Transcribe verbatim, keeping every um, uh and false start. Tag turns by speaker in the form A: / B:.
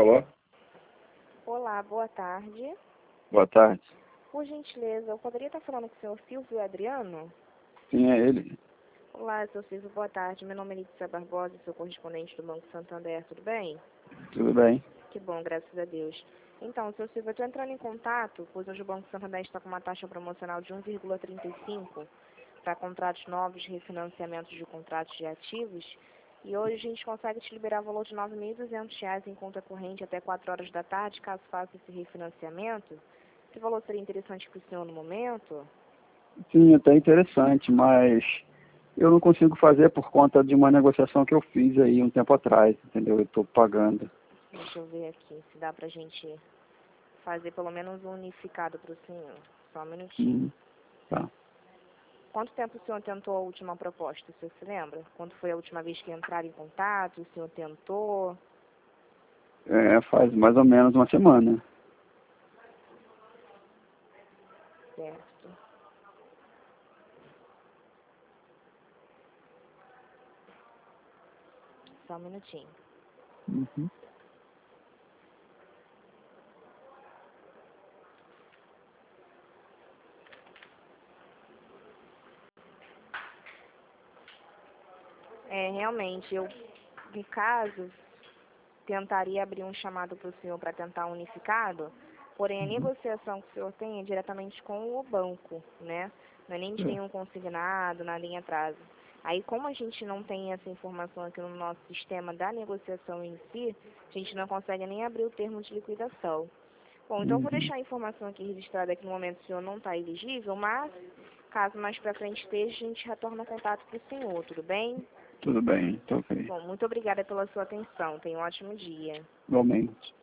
A: Alô?
B: Olá, boa tarde.
A: Boa tarde.
B: Por gentileza, eu poderia estar falando com o senhor Silvio Adriano?
A: Sim, é ele.
B: Olá, senhor Silvio, boa tarde. Meu nome é Lídia Barbosa, sou correspondente do Banco Santander, tudo bem?
A: Tudo bem?
B: Que bom, graças a Deus. Então, senhor Silvio, eu estou entrando em contato, pois hoje o Banco Santander está com uma taxa promocional de um vírgula trinta e cinco para contratos novos, refinanciamentos de contratos de ativos. E hoje a gente consegue te liberar o valor de nove mil e duzentos reais em conta corrente até quatro horas da tarde, caso faça esse refinanciamento. Esse valor seria interessante para o senhor no momento?
A: Sim, até interessante, mas eu não consigo fazer por conta de uma negociação que eu fiz aí um tempo atrás, entendeu? Eu estou pagando.
B: Deixa eu ver aqui se dá para a gente fazer pelo menos um unificado para o senhor. Só um minutinho.
A: Hum, tá.
B: Quanto tempo o senhor tentou a última proposta? O senhor se lembra? Quando foi a última vez que entraram em contato? O senhor tentou?
A: É, faz mais ou menos uma semana.
B: Certo. Só um minutinho.
A: Uhum.
B: É, realmente, eu, no caso, tentaria abrir um chamado para o senhor para tentar um unificado, porém a
A: Uhum.
B: negociação que o senhor tem é diretamente com o banco, né? Não é nem de
A: É.
B: nenhum consignado, nada em atraso. Aí, como a gente não tem essa informação aqui no nosso sistema da negociação em si, a gente não consegue nem abrir o termo de liquidação. Bom, então eu vou
A: Uhum.
B: deixar a informação aqui registrada que no momento o senhor não está elegível, mas caso mais para frente esteja, a gente retorna contato para o senhor, tudo bem?
A: Tudo bem, tá ok.
B: Bom, muito obrigada pela sua atenção. Tenha um ótimo dia.
A: Igualmente.